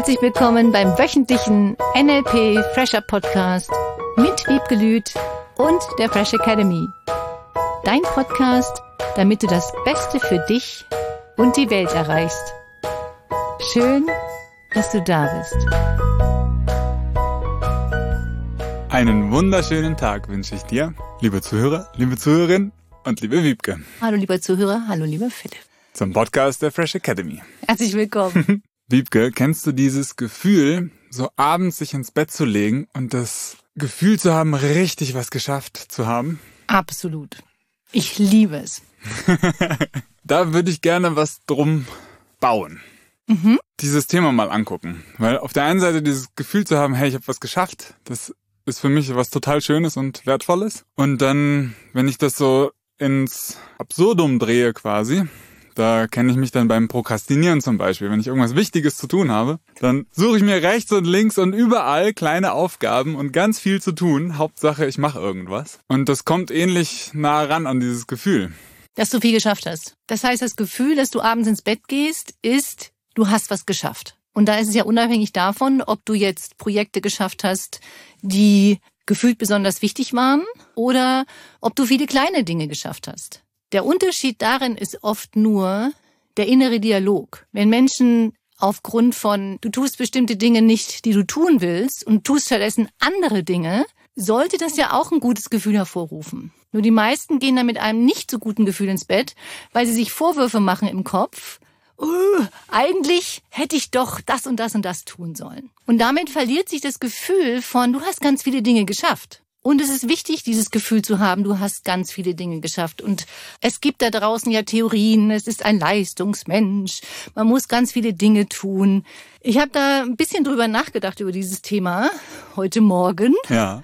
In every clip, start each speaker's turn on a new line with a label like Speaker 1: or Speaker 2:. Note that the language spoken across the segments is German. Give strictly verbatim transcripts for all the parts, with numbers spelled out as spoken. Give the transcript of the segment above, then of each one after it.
Speaker 1: Herzlich willkommen beim wöchentlichen N L P Fresher Podcast mit Wiebke Lüth und der Fresh Academy. Dein Podcast, damit du das Beste für dich und die Welt erreichst. Schön, dass du da bist.
Speaker 2: Einen wunderschönen Tag wünsche ich dir, liebe Zuhörer, liebe Zuhörerin und liebe Wiebke.
Speaker 1: Hallo lieber Zuhörer, hallo lieber Philipp.
Speaker 2: Zum Podcast der Fresh Academy.
Speaker 1: Herzlich willkommen.
Speaker 2: Wiebke, kennst du dieses Gefühl, so abends sich ins Bett zu legen und das Gefühl zu haben, richtig was geschafft zu haben?
Speaker 1: Absolut. Ich liebe es.
Speaker 2: Da würde ich gerne was drum bauen.
Speaker 1: Mhm.
Speaker 2: Dieses Thema mal angucken. Weil auf der einen Seite dieses Gefühl zu haben, hey, ich habe was geschafft, das ist für mich was total Schönes und Wertvolles. Und dann, wenn ich das so ins Absurdum drehe quasi, da kenne ich mich dann beim Prokrastinieren zum Beispiel. Wenn ich irgendwas Wichtiges zu tun habe, dann suche ich mir rechts und links und überall kleine Aufgaben und ganz viel zu tun. Hauptsache, ich mache irgendwas. Und das kommt ähnlich nah ran an dieses Gefühl.
Speaker 1: Dass du viel geschafft hast. Das heißt, das Gefühl, dass du abends ins Bett gehst, ist, du hast was geschafft. Und da ist es ja unabhängig davon, ob du jetzt Projekte geschafft hast, die gefühlt besonders wichtig waren, oder ob du viele kleine Dinge geschafft hast. Der Unterschied darin ist oft nur der innere Dialog. Wenn Menschen aufgrund von, du tust bestimmte Dinge nicht, die du tun willst und tust stattdessen andere Dinge, sollte das ja auch ein gutes Gefühl hervorrufen. Nur die meisten gehen dann mit einem nicht so guten Gefühl ins Bett, weil sie sich Vorwürfe machen im Kopf. Uh, eigentlich hätte ich doch das und das und das tun sollen. Und damit verliert sich das Gefühl von, du hast ganz viele Dinge geschafft. Und es ist wichtig, dieses Gefühl zu haben, du hast ganz viele Dinge geschafft. Und es gibt da draußen ja Theorien, es ist ein Leistungsmensch, man muss ganz viele Dinge tun. Ich habe da ein bisschen drüber nachgedacht über dieses Thema heute Morgen.
Speaker 2: Ja.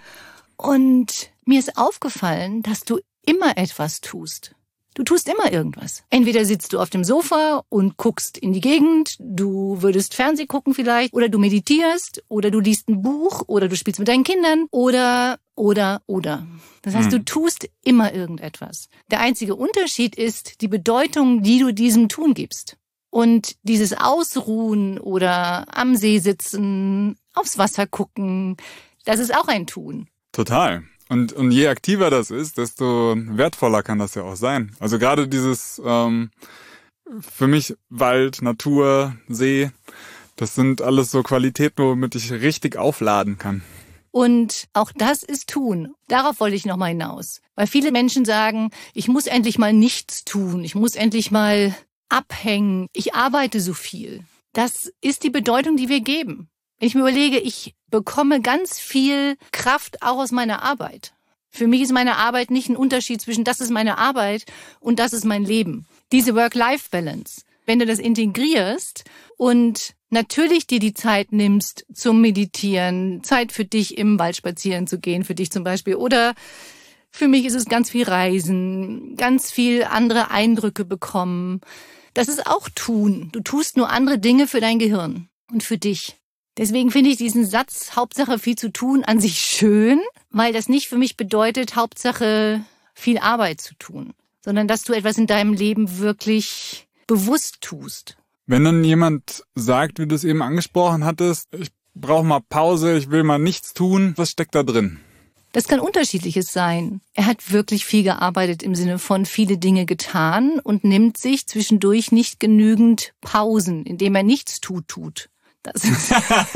Speaker 1: Und mir ist aufgefallen, dass du immer etwas tust. Du tust immer irgendwas. Entweder sitzt du auf dem Sofa und guckst in die Gegend, du würdest Fernsehen gucken vielleicht, oder du meditierst, oder du liest ein Buch, oder du spielst mit deinen Kindern, oder, oder, oder. Das heißt, du tust immer irgendetwas. Der einzige Unterschied ist die Bedeutung, die du diesem Tun gibst. Und dieses Ausruhen oder am See sitzen, aufs Wasser gucken, das ist auch ein Tun.
Speaker 2: Total. Und, und je aktiver das ist, desto wertvoller kann das ja auch sein. Also gerade dieses, ähm, für mich Wald, Natur, See, das sind alles so Qualitäten, womit ich richtig aufladen kann.
Speaker 1: Und auch das ist Tun. Darauf wollte ich nochmal hinaus. Weil viele Menschen sagen, ich muss endlich mal nichts tun, ich muss endlich mal abhängen, ich arbeite so viel. Das ist die Bedeutung, die wir geben. Wenn ich mir überlege, ich bekomme ganz viel Kraft auch aus meiner Arbeit. Für mich ist meine Arbeit nicht ein Unterschied zwischen das ist meine Arbeit und das ist mein Leben. Diese Work-Life-Balance, wenn du das integrierst und natürlich dir die Zeit nimmst zum Meditieren, Zeit für dich im Wald spazieren zu gehen, für dich zum Beispiel, oder für mich ist es ganz viel Reisen, ganz viel andere Eindrücke bekommen. Das ist auch Tun. Du tust nur andere Dinge für dein Gehirn und für dich. Deswegen finde ich diesen Satz, Hauptsache viel zu tun, an sich schön, weil das nicht für mich bedeutet, Hauptsache viel Arbeit zu tun, sondern dass du etwas in deinem Leben wirklich bewusst tust.
Speaker 2: Wenn dann jemand sagt, wie du es eben angesprochen hattest, ich brauche mal Pause, ich will mal nichts tun, was steckt da drin?
Speaker 1: Das kann Unterschiedliches sein. Er hat wirklich viel gearbeitet im Sinne von viele Dinge getan und nimmt sich zwischendurch nicht genügend Pausen, indem er nichts tut, tut. Das ist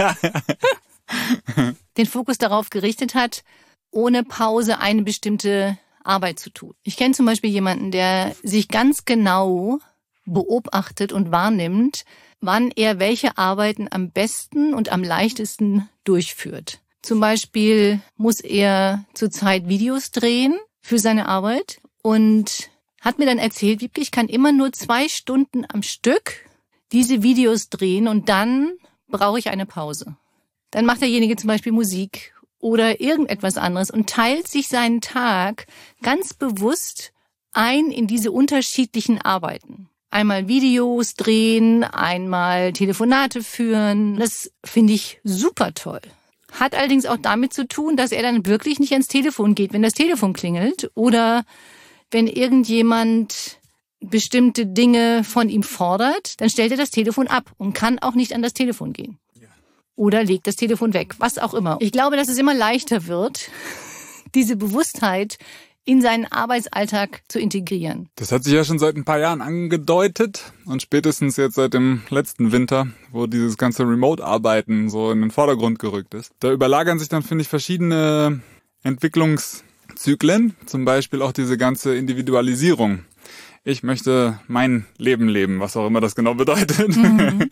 Speaker 1: den Fokus darauf gerichtet hat, ohne Pause eine bestimmte Arbeit zu tun. Ich kenne zum Beispiel jemanden, der sich ganz genau beobachtet und wahrnimmt, wann er welche Arbeiten am besten und am leichtesten durchführt. Zum Beispiel muss er zurzeit Videos drehen für seine Arbeit und hat mir dann erzählt, Wiebke, ich kann immer nur zwei Stunden am Stück diese Videos drehen und dann brauche ich eine Pause. Dann macht derjenige zum Beispiel Musik oder irgendetwas anderes und teilt sich seinen Tag ganz bewusst ein in diese unterschiedlichen Arbeiten. Einmal Videos drehen, einmal Telefonate führen. Das finde ich super toll. Hat allerdings auch damit zu tun, dass er dann wirklich nicht ans Telefon geht, wenn das Telefon klingelt oder wenn irgendjemand bestimmte Dinge von ihm fordert, dann stellt er das Telefon ab und kann auch nicht an das Telefon gehen. oder leg das Telefon weg, was auch immer. Ich glaube, dass es immer leichter wird, diese Bewusstheit in seinen Arbeitsalltag zu integrieren.
Speaker 2: Das hat sich ja schon seit ein paar Jahren angedeutet und spätestens jetzt seit dem letzten Winter, wo dieses ganze Remote-Arbeiten so in den Vordergrund gerückt ist. Da überlagern sich dann, finde ich, verschiedene Entwicklungszyklen, zum Beispiel auch diese ganze Individualisierung. Ich möchte mein Leben leben, was auch immer das genau bedeutet. Mhm.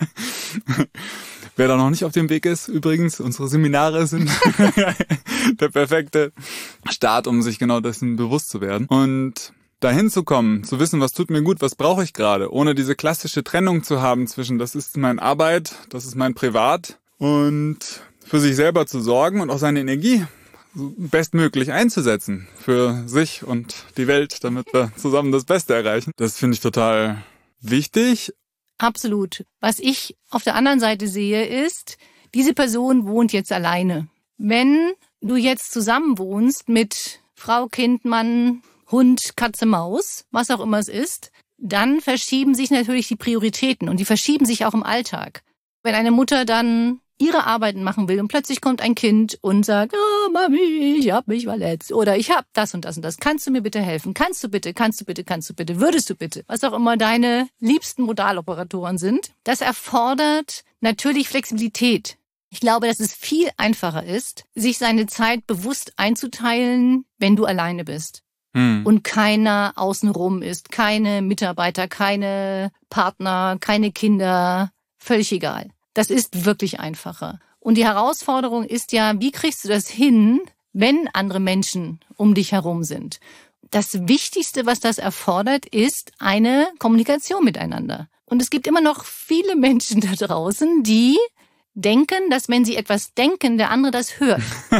Speaker 2: Wer da noch nicht auf dem Weg ist, übrigens, unsere Seminare sind der perfekte Start, um sich genau dessen bewusst zu werden. Und dahin zu kommen, zu wissen, was tut mir gut, was brauche ich gerade, ohne diese klassische Trennung zu haben zwischen, das ist meine Arbeit, das ist mein Privat, und für sich selber zu sorgen und auch seine Energie bestmöglich einzusetzen für sich und die Welt, damit wir zusammen das Beste erreichen. Das finde ich total wichtig.
Speaker 1: Absolut. Was ich auf der anderen Seite sehe, ist, diese Person wohnt jetzt alleine. Wenn du jetzt zusammen wohnst mit Frau, Kind, Mann, Hund, Katze, Maus, was auch immer es ist, dann verschieben sich natürlich die Prioritäten und die verschieben sich auch im Alltag. Wenn eine Mutter dann ihre Arbeiten machen will und plötzlich kommt ein Kind und sagt, oh Mami, ich hab mich verletzt oder ich hab das und das und das, kannst du mir bitte helfen? Kannst du bitte, kannst du bitte, kannst du bitte, würdest du bitte? Was auch immer deine liebsten Modaloperatoren sind. Das erfordert natürlich Flexibilität. Ich glaube, dass es viel einfacher ist, sich seine Zeit bewusst einzuteilen, wenn du alleine bist. Hm. Und keiner außenrum ist, keine Mitarbeiter, keine Partner, keine Kinder, völlig egal. Das ist wirklich einfacher. Und die Herausforderung ist ja, wie kriegst du das hin, wenn andere Menschen um dich herum sind? Das Wichtigste, was das erfordert, ist eine Kommunikation miteinander. Und es gibt immer noch viele Menschen da draußen, die denken, dass wenn sie etwas denken, der andere das hört.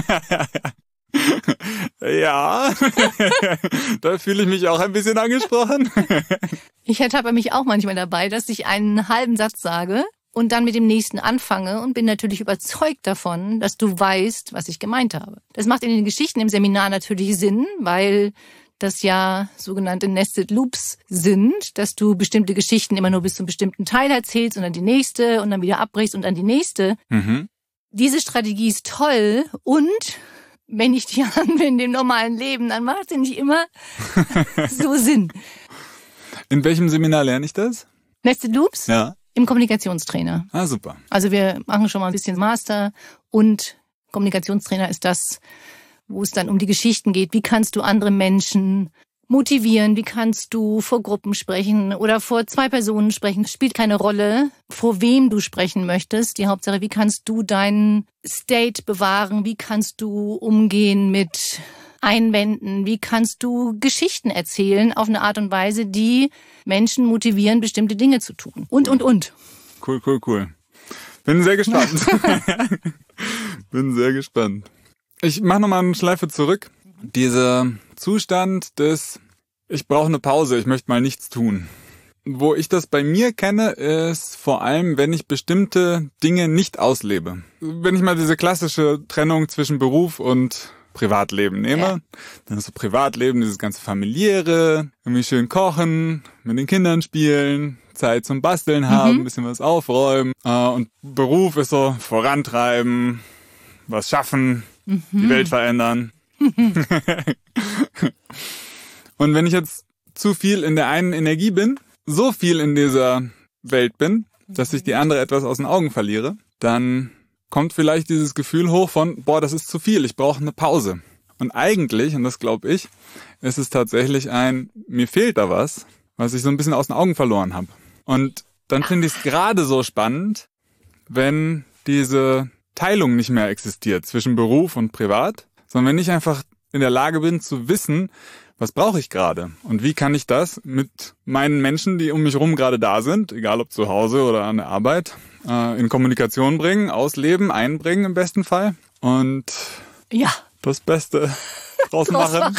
Speaker 2: Ja, da fühle ich mich auch ein bisschen angesprochen.
Speaker 1: Ich ertappe mich auch manchmal dabei, dass ich einen halben Satz sage und dann mit dem nächsten anfange und bin natürlich überzeugt davon, dass du weißt, was ich gemeint habe. Das macht in den Geschichten im Seminar natürlich Sinn, weil das ja sogenannte Nested Loops sind, dass du bestimmte Geschichten immer nur bis zum bestimmten Teil erzählst und dann die nächste und dann wieder abbrichst und dann die nächste. Mhm. Diese Strategie ist toll und wenn ich die anwende im normalen Leben, dann macht sie nicht immer so Sinn.
Speaker 2: In welchem Seminar lerne ich das?
Speaker 1: Nested Loops?
Speaker 2: Ja.
Speaker 1: Im Kommunikationstrainer.
Speaker 2: Ah, super.
Speaker 1: Also wir machen schon mal ein bisschen Master und Kommunikationstrainer ist das, wo es dann um die Geschichten geht. Wie kannst du andere Menschen motivieren? Wie kannst du vor Gruppen sprechen oder vor zwei Personen sprechen? Spielt keine Rolle, vor wem du sprechen möchtest. Die Hauptsache, wie kannst du deinen State bewahren? Wie kannst du umgehen mit Einwänden? Wie kannst du Geschichten erzählen auf eine Art und Weise, die Menschen motivieren, bestimmte Dinge zu tun? Und, und, und.
Speaker 2: Cool, cool, cool. Bin sehr gespannt. Bin sehr gespannt. Ich mache nochmal eine Schleife zurück. Dieser Zustand des, ich brauche eine Pause, ich möchte mal nichts tun. Wo ich das bei mir kenne, ist vor allem, wenn ich bestimmte Dinge nicht auslebe. Wenn ich mal diese klassische Trennung zwischen Beruf und Privatleben nehme, ja. Dann ist so Privatleben, dieses ganze familiäre, irgendwie schön kochen, mit den Kindern spielen, Zeit zum Basteln haben, mhm. ein bisschen was aufräumen. Und Beruf ist so vorantreiben, was schaffen, mhm. die Welt verändern. Und wenn ich jetzt zu viel in der einen Energie bin, so viel in dieser Welt bin, dass ich die andere etwas aus den Augen verliere, dann kommt vielleicht dieses Gefühl hoch von, boah, das ist zu viel, ich brauche eine Pause. Und eigentlich, und das glaube ich, ist es tatsächlich ein, mir fehlt da was, was ich so ein bisschen aus den Augen verloren habe. Und dann finde ich es gerade so spannend, wenn diese Teilung nicht mehr existiert zwischen Beruf und Privat, sondern wenn ich einfach in der Lage bin zu wissen, was brauche ich gerade und wie kann ich das mit meinen Menschen, die um mich herum gerade da sind, egal ob zu Hause oder an der Arbeit, äh, in Kommunikation bringen, ausleben, einbringen im besten Fall und
Speaker 1: ja.
Speaker 2: das Beste draus machen.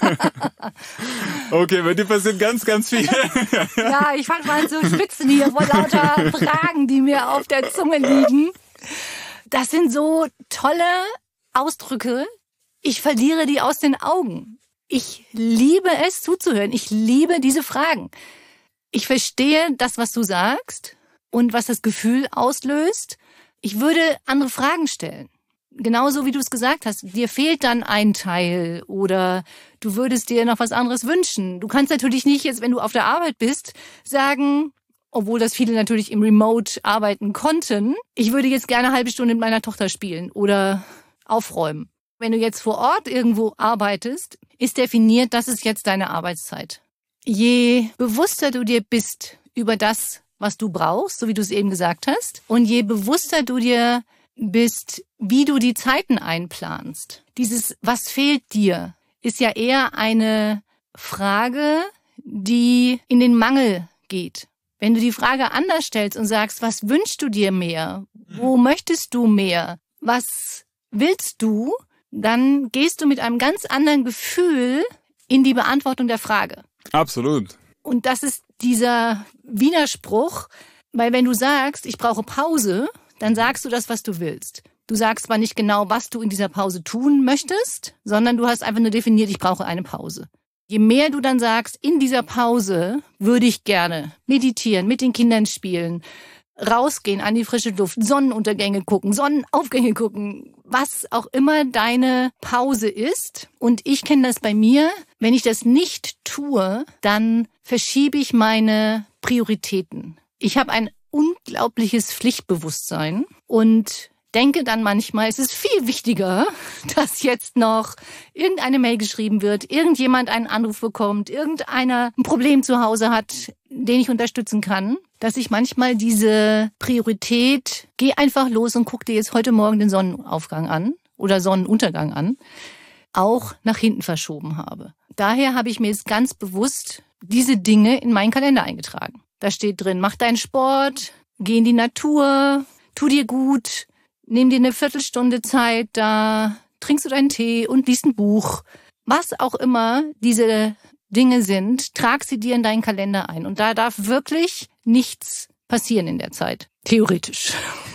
Speaker 2: Okay, bei dir passiert ganz, ganz viel.
Speaker 1: Ja, ich fange mal zu spitzen hier vor lauter Fragen, die mir auf der Zunge liegen. Das sind so tolle Ausdrücke. Ich verliere die aus den Augen. Ich liebe es zuzuhören. Ich liebe diese Fragen. Ich verstehe das, was du sagst und was das Gefühl auslöst. Ich würde andere Fragen stellen. Genauso wie du es gesagt hast, dir fehlt dann ein Teil oder du würdest dir noch was anderes wünschen. Du kannst natürlich nicht jetzt, wenn du auf der Arbeit bist, sagen, obwohl das viele natürlich im Remote arbeiten konnten, ich würde jetzt gerne eine halbe Stunde mit meiner Tochter spielen oder aufräumen. Wenn du jetzt vor Ort irgendwo arbeitest, ist definiert, das ist jetzt deine Arbeitszeit. Je bewusster du dir bist über das, was du brauchst, so wie du es eben gesagt hast, und je bewusster du dir bist, wie du die Zeiten einplanst. Dieses, was fehlt dir, ist ja eher eine Frage, die in den Mangel geht. Wenn du die Frage anders stellst und sagst, was wünschst du dir mehr? Wo möchtest du mehr? Was willst du? Dann gehst du mit einem ganz anderen Gefühl in die Beantwortung der Frage.
Speaker 2: Absolut.
Speaker 1: Und das ist dieser Widerspruch, weil wenn du sagst, ich brauche Pause, dann sagst du das, was du willst. Du sagst zwar nicht genau, was du in dieser Pause tun möchtest, sondern du hast einfach nur definiert, ich brauche eine Pause. Je mehr du dann sagst, in dieser Pause würde ich gerne meditieren, mit den Kindern spielen, rausgehen an die frische Luft, Sonnenuntergänge gucken, Sonnenaufgänge gucken, was auch immer deine Pause ist. Und ich kenne das bei mir, wenn ich das nicht tue, dann verschiebe ich meine Prioritäten. Ich habe ein unglaubliches Pflichtbewusstsein und denke dann manchmal, es ist viel wichtiger, dass jetzt noch irgendeine Mail geschrieben wird, irgendjemand einen Anruf bekommt, irgendeiner ein Problem zu Hause hat, den ich unterstützen kann, dass ich manchmal diese Priorität, geh einfach los und guck dir jetzt heute Morgen den Sonnenaufgang an oder Sonnenuntergang an, auch nach hinten verschoben habe. Daher habe ich mir jetzt ganz bewusst diese Dinge in meinen Kalender eingetragen. Da steht drin, mach deinen Sport, geh in die Natur, tu dir gut, nimm dir eine Viertelstunde Zeit, da trinkst du deinen Tee und liest ein Buch. Was auch immer diese Dinge sind, trag sie dir in deinen Kalender ein. Und da darf wirklich nichts passieren in der Zeit. Theoretisch.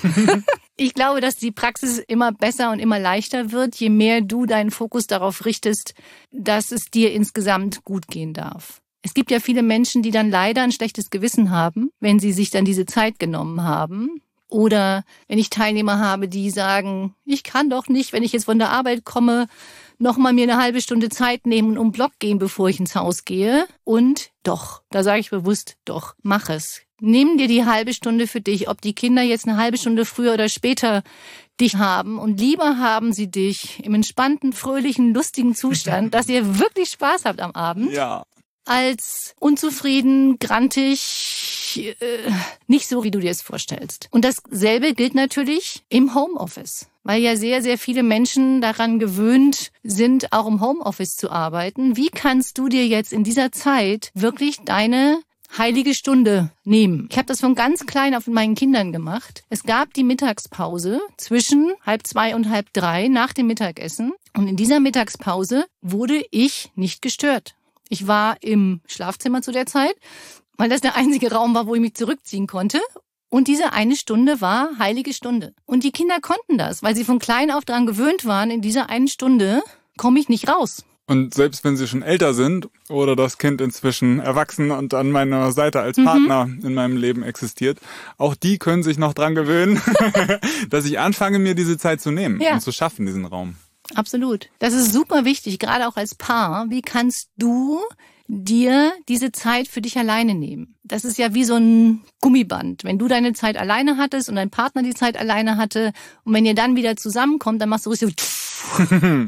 Speaker 1: Ich glaube, dass die Praxis immer besser und immer leichter wird, je mehr du deinen Fokus darauf richtest, dass es dir insgesamt gut gehen darf. Es gibt ja viele Menschen, die dann leider ein schlechtes Gewissen haben, wenn sie sich dann diese Zeit genommen haben. Oder wenn ich Teilnehmer habe, die sagen, ich kann doch nicht, wenn ich jetzt von der Arbeit komme, nochmal mir eine halbe Stunde Zeit nehmen und um den Block gehen, bevor ich ins Haus gehe. Und doch, da sage ich bewusst, doch, mach es. Nimm dir die halbe Stunde für dich, ob die Kinder jetzt eine halbe Stunde früher oder später dich haben. Und lieber haben sie dich im entspannten, fröhlichen, lustigen Zustand, dass ihr wirklich Spaß habt am Abend.
Speaker 2: Ja.
Speaker 1: Als unzufrieden, grantig, äh, nicht so, wie du dir es vorstellst. Und dasselbe gilt natürlich im Homeoffice, weil ja sehr, sehr viele Menschen daran gewöhnt sind, auch im Homeoffice zu arbeiten. Wie kannst du dir jetzt in dieser Zeit wirklich deine heilige Stunde nehmen? Ich habe das von ganz klein auf mit meinen Kindern gemacht. Es gab die Mittagspause zwischen halb zwei und halb drei nach dem Mittagessen. Und in dieser Mittagspause wurde ich nicht gestört. Ich war im Schlafzimmer zu der Zeit, weil das der einzige Raum war, wo ich mich zurückziehen konnte. Und diese eine Stunde war heilige Stunde. Und die Kinder konnten das, weil sie von klein auf daran gewöhnt waren, in dieser einen Stunde komme ich nicht raus.
Speaker 2: Und selbst wenn sie schon älter sind oder das Kind inzwischen erwachsen und an meiner Seite als Partner mhm. in meinem Leben existiert, auch die können sich noch dran gewöhnen, dass ich anfange, mir diese Zeit zu nehmen ja. und zu schaffen, diesen Raum.
Speaker 1: Absolut. Das ist super wichtig, gerade auch als Paar. Wie kannst du dir diese Zeit für dich alleine nehmen? Das ist ja wie so ein Gummiband. Wenn du deine Zeit alleine hattest und dein Partner die Zeit alleine hatte und wenn ihr dann wieder zusammenkommt, dann machst du richtig so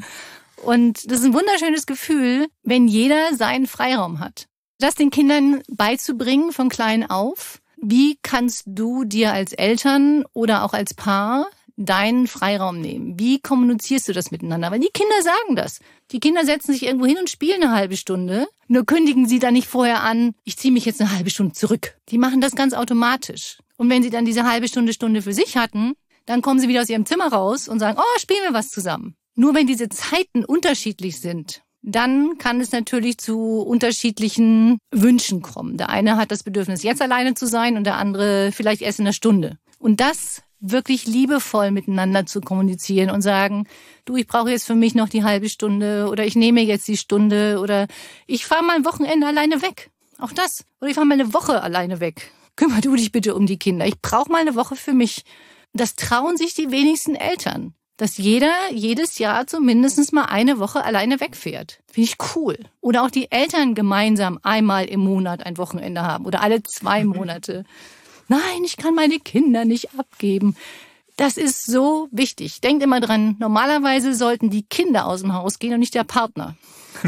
Speaker 1: und das ist ein wunderschönes Gefühl, wenn jeder seinen Freiraum hat. Das den Kindern beizubringen von klein auf. Wie kannst du dir als Eltern oder auch als Paar deinen Freiraum nehmen? Wie kommunizierst du das miteinander? Weil die Kinder sagen das. Die Kinder setzen sich irgendwo hin und spielen eine halbe Stunde. Nur kündigen sie dann nicht vorher an, ich ziehe mich jetzt eine halbe Stunde zurück. Die machen das ganz automatisch. Und wenn sie dann diese halbe Stunde, Stunde für sich hatten, dann kommen sie wieder aus ihrem Zimmer raus und sagen, oh, spielen wir was zusammen. Nur wenn diese Zeiten unterschiedlich sind, dann kann es natürlich zu unterschiedlichen Wünschen kommen. Der eine hat das Bedürfnis, jetzt alleine zu sein und der andere vielleicht erst in einer Stunde. Und das wirklich liebevoll miteinander zu kommunizieren und sagen, du, ich brauche jetzt für mich noch die halbe Stunde oder ich nehme jetzt die Stunde oder ich fahre mal ein Wochenende alleine weg. Auch das. Oder ich fahre mal eine Woche alleine weg. Kümmer du dich bitte um die Kinder. Ich brauche mal eine Woche für mich. das trauen sich die wenigsten Eltern. Dass jeder jedes Jahr zumindest mal eine Woche alleine wegfährt. Finde ich cool. Oder auch die Eltern gemeinsam einmal im Monat ein Wochenende haben oder alle zwei Monate. Nein, ich kann meine Kinder nicht abgeben. Das ist so wichtig. Denkt immer dran, normalerweise sollten die Kinder aus dem Haus gehen und nicht der Partner.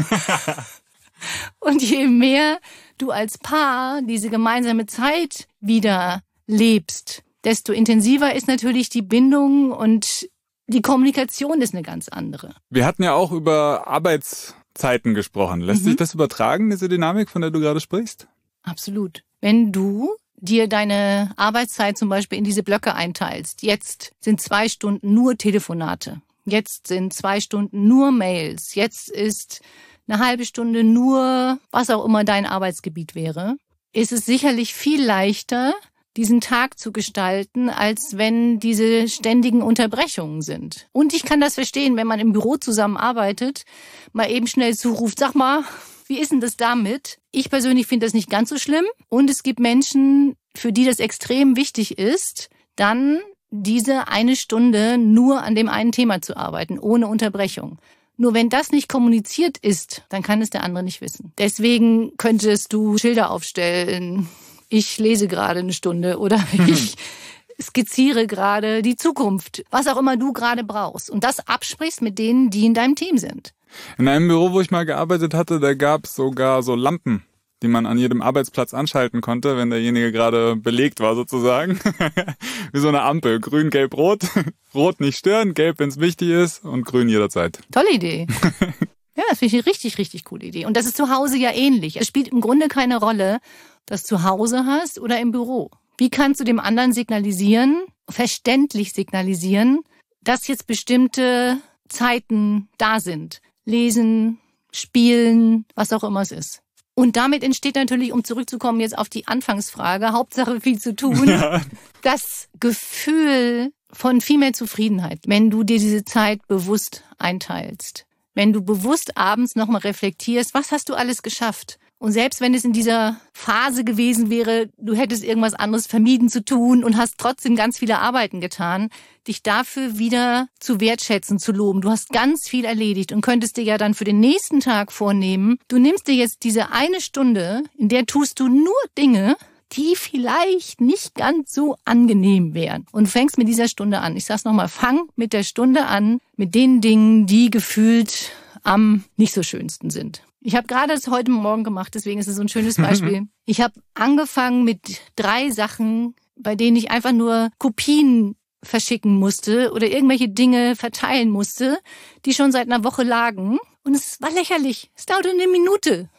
Speaker 1: Und je mehr du als Paar diese gemeinsame Zeit wieder lebst, desto intensiver ist natürlich die Bindung und die Kommunikation ist eine ganz andere.
Speaker 2: Wir hatten ja auch über Arbeitszeiten gesprochen. Lässt mhm. sich das übertragen, diese Dynamik, von der du gerade sprichst?
Speaker 1: Absolut. Wenn du dir deine Arbeitszeit zum Beispiel in diese Blöcke einteilst, jetzt sind zwei Stunden nur Telefonate, jetzt sind zwei Stunden nur Mails, jetzt ist eine halbe Stunde nur, was auch immer dein Arbeitsgebiet wäre, ist es sicherlich viel leichter, diesen Tag zu gestalten, als wenn diese ständigen Unterbrechungen sind. Und ich kann das verstehen, wenn man im Büro zusammenarbeitet, mal eben schnell zuruft, sag mal, wie ist denn das damit? Ich persönlich finde das nicht ganz so schlimm. Und es gibt Menschen, für die das extrem wichtig ist, dann diese eine Stunde nur an dem einen Thema zu arbeiten, ohne Unterbrechung. Nur wenn das nicht kommuniziert ist, dann kann es der andere nicht wissen. Deswegen könntest du Schilder aufstellen, ich lese gerade eine Stunde oder ich skizziere gerade die Zukunft, was auch immer du gerade brauchst. Und das absprichst mit denen, die in deinem Team sind.
Speaker 2: In einem Büro, wo ich mal gearbeitet hatte, da gab es sogar so Lampen, die man an jedem Arbeitsplatz anschalten konnte, wenn derjenige gerade belegt war sozusagen. Wie so eine Ampel, grün, gelb, rot. Rot nicht stören, gelb, wenn es wichtig ist und grün jederzeit.
Speaker 1: Tolle Idee. Ja, das finde ich eine richtig, richtig coole Idee. Und das ist zu Hause ja ähnlich. Es spielt im Grunde keine Rolle, dass du zu Hause hast oder im Büro. Wie kannst du dem anderen signalisieren, verständlich signalisieren, dass jetzt bestimmte Zeiten da sind? Lesen, spielen, was auch immer es ist. Und damit entsteht natürlich, um zurückzukommen jetzt auf die Anfangsfrage, Hauptsache viel zu tun, ja. Das Gefühl von viel mehr Zufriedenheit, wenn du dir diese Zeit bewusst einteilst. Wenn du bewusst abends nochmal reflektierst, was hast du alles geschafft? Und selbst wenn es in dieser Phase gewesen wäre, du hättest irgendwas anderes vermieden zu tun und hast trotzdem ganz viele Arbeiten getan, dich dafür wieder zu wertschätzen, zu loben. Du hast ganz viel erledigt und könntest dir ja dann für den nächsten Tag vornehmen, du nimmst dir jetzt diese eine Stunde, in der tust du nur Dinge, die vielleicht nicht ganz so angenehm wären. Und fängst mit dieser Stunde an. Ich sag's nochmal, fang mit der Stunde an, mit den Dingen, die gefühlt am nicht so schönsten sind. Ich habe gerade das heute Morgen gemacht, deswegen ist es so ein schönes Beispiel. Ich habe angefangen mit drei Sachen, bei denen ich einfach nur Kopien verschicken musste oder irgendwelche Dinge verteilen musste, die schon seit einer Woche lagen. Und es war lächerlich. Es dauerte eine Minute.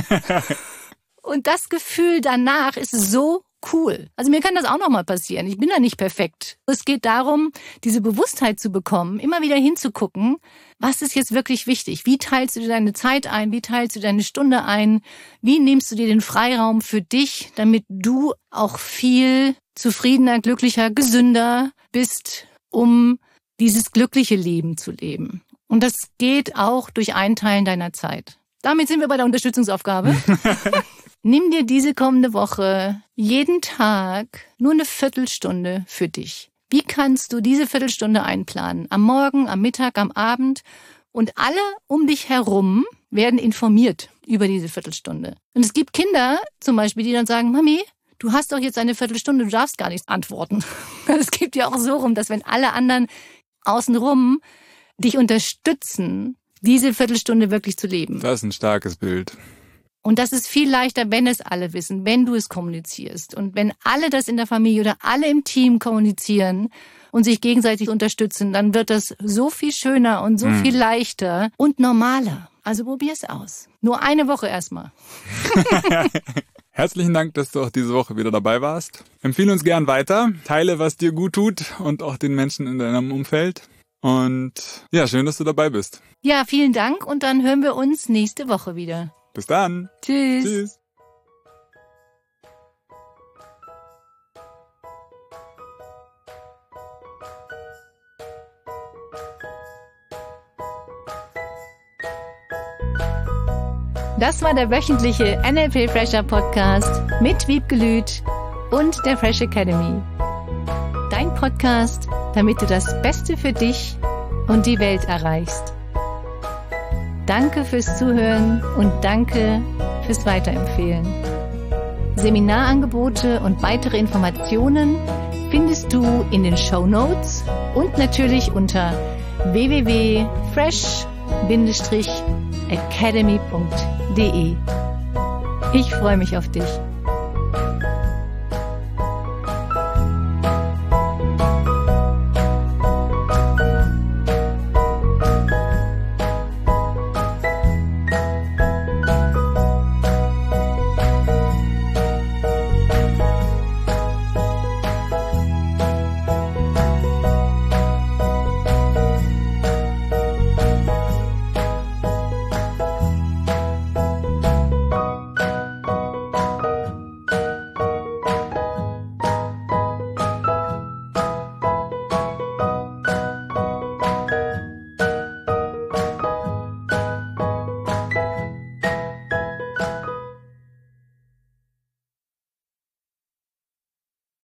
Speaker 1: Und das Gefühl danach ist so cool. Also mir kann das auch noch mal passieren. Ich bin da nicht perfekt. Es geht darum, diese Bewusstheit zu bekommen, immer wieder hinzugucken, was ist jetzt wirklich wichtig? Wie teilst du dir deine Zeit ein? Wie teilst du deine Stunde ein? Wie nimmst du dir den Freiraum für dich, damit du auch viel zufriedener, glücklicher, gesünder bist, um dieses glückliche Leben zu leben? Und das geht auch durch Einteilen deiner Zeit. Damit sind wir bei der Unterstützungsaufgabe. Nimm dir diese kommende Woche jeden Tag nur eine Viertelstunde für dich. Wie kannst du diese Viertelstunde einplanen? Am Morgen, am Mittag, am Abend. Und alle um dich herum werden informiert über diese Viertelstunde. Und es gibt Kinder zum Beispiel, die dann sagen, Mami, du hast doch jetzt eine Viertelstunde, du darfst gar nicht antworten. Es gibt ja auch so rum, dass wenn alle anderen außenrum dich unterstützen, diese Viertelstunde wirklich zu leben.
Speaker 2: Das ist ein starkes Bild.
Speaker 1: Und das ist viel leichter, wenn es alle wissen, wenn du es kommunizierst. Und wenn alle das in der Familie oder alle im Team kommunizieren und sich gegenseitig unterstützen, dann wird das so viel schöner und so hm. viel leichter und normaler. Also probier's aus. Nur eine Woche erstmal.
Speaker 2: Herzlichen Dank, dass du auch diese Woche wieder dabei warst. Empfehle uns gern weiter. Teile, was dir gut tut und auch den Menschen in deinem Umfeld. Und ja, schön, dass du dabei bist.
Speaker 1: Ja, vielen Dank und dann hören wir uns nächste Woche wieder.
Speaker 2: Bis dann.
Speaker 1: Tschüss.
Speaker 2: Tschüss.
Speaker 1: Das war der wöchentliche N L P Fresher Podcast mit Wiebke Lüth und der Fresh Academy. dein Podcast, damit du das Beste für dich und die Welt erreichst. Danke fürs Zuhören und danke fürs Weiterempfehlen. Seminarangebote und weitere Informationen findest du in den Shownotes und natürlich unter w w w punkt fresh academy punkt d e. Ich freue mich auf dich.